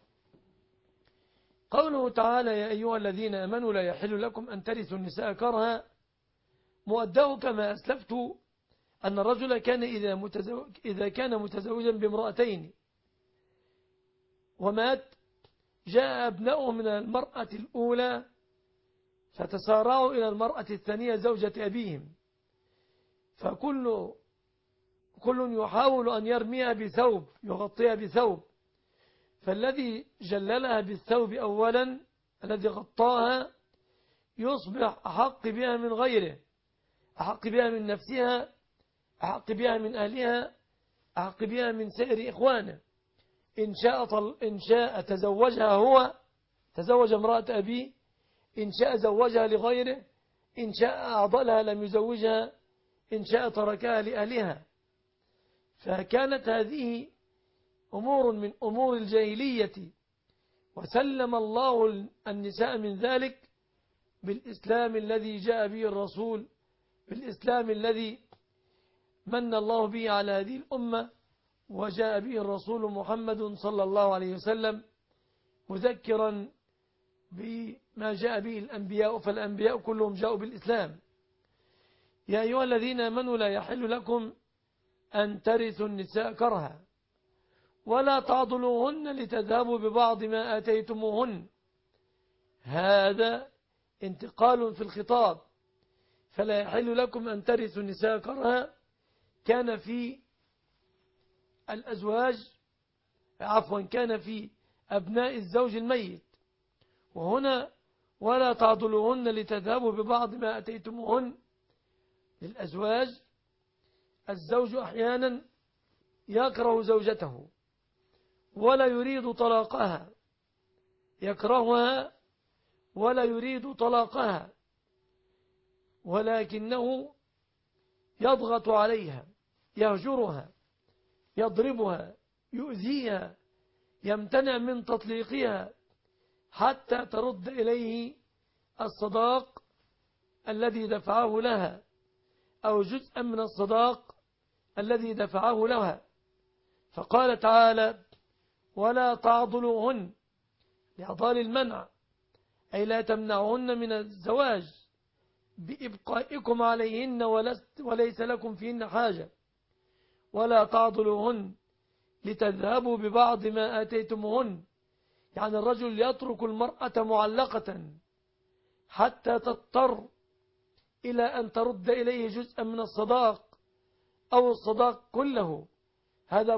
قوله تعالى: يا أيها الذين آمنوا لا يحل لكم أن ترثوا النساء كرها، مؤداه كما أسلفت أن الرجل كان إذا كان متزوجا بامرأتين ومات، جاء أبناؤه من المرأة الأولى فتسارعوا إلى المرأة الثانية زوجة أبيهم، فكل يحاول أن يرميها بثوب، يغطيها بثوب، فالذي جللها بالثوب أولا، الذي غطاها، يصبح أحق بها من غيره، أحق بها من نفسها، أحق بها من أهلها، أحق بها من سائر إخوانه. إن شاء تزوجها هو، تزوج امرأة أبيه، إن شاء زوجها لغيره، إن شاء أعضلها لم يزوجها، إن شاء تركها لأهلها. فكانت هذه أمور من أمور الجاهلية، وسلم الله النساء من ذلك بالإسلام الذي جاء به الرسول، بالإسلام الذي من الله به على هذه الأمة، وجاء به الرسول محمد صلى الله عليه وسلم مذكرا بما جاء به الأنبياء، فالأنبياء كلهم جاءوا بالإسلام. يا أيها الذين آمنوا لا يحل لكم أن ترثوا النساء كرها ولا تعضلوهن لتذهبوا ببعض ما آتيتموهن. هذا انتقال في الخطاب، فلا يحل لكم أن ترثوا النساء كرها. كان في الأزواج كان في أبناء الزوج الميت. وهنا ولا تعضلوهن لتذهبوا ببعض ما أتيتموهن. للأزواج الزوج أحيانا يكره زوجته ولا يريد طلاقها، يكرهها ولا يريد طلاقها، ولكنه يضغط عليها، يهجرها، يضربها، يؤذيها، يمتنع من تطليقها حتى ترد إليه الصداق الذي دفعه لها أو جزءا من الصداق الذي دفعه لها. فقال تعالى: ولا تعضلوهن، لإعطال المنع، أي لا تمنعهن من الزواج بإبقائكم عليهن وليس لكم فيهن حاجة. ولا تعضلوهن لتذهبوا ببعض ما آتيتموهن، يعني الرجل يترك المرأة معلقة حتى تضطر إلى أن ترد إليه جزءا من الصداق أو الصداق كله. هذا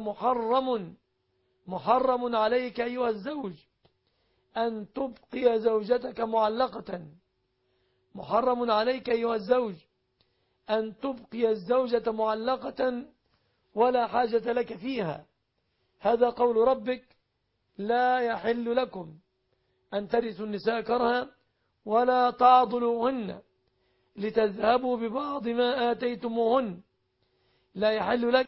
محرم عليك أيها الزوج أن تبقي زوجتك معلقة. محرم عليك أيها الزوج أن تبقي الزوجة معلقة ولا حاجة لك فيها. هذا قول ربك: لا يحل لكم أن ترثوا النساء كرها ولا تعضلوهن لتذهبوا ببعض ما آتيتموهن. لا يحل لك